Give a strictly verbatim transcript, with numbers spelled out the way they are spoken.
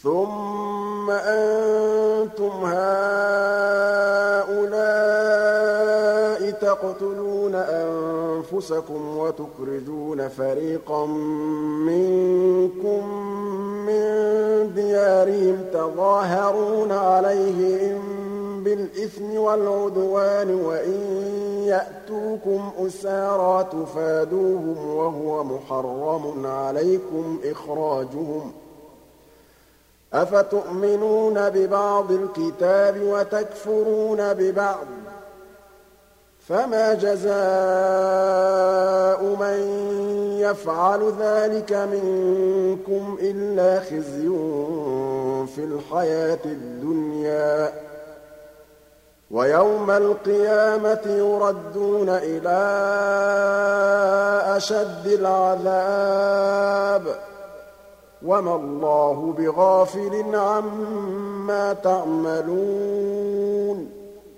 ثُمَّ أَنتُمْ هَٰؤُلَاءِ تَقْتُلُونَ أَنفُسَكُمْ وَتُخْرِجُونَ فَرِيقًا مِّنكُم مِّن دِيَارِهِمْ تَظَاهَرُونَ عَلَيْهِم بِالْإِثْمِ وَالْعُدْوَانِ وَإِن يَأْتُوكُمْ أُسَارَىٰ تُفَادُوهُمْ وَهُوَ مُحَرَّمٌ عَلَيْكُمْ إِخْرَاجُهُمْ ۚ أَفَتُؤْمِنُونَ بِبَعْضِ الْكِتَابِ وَتَكْفُرُونَ بِبَعْضٍ ۚ فَمَا جَزَاءُ مَن يَفْعَلُ ذَٰلِكَ مِنكُمْ إِلَّا خِزْيٌ فِي الْحَيَاةِ الدُّنْيَا ۖ وَيَوْمَ الْقِيَامَةِ يُرَدُّونَ إِلَىٰ أَشَدِّ الْعَذَابِ ۗ وَمَا اللَّهُ بِغَافِلٍ عَمَّا تَعْمَلُونَ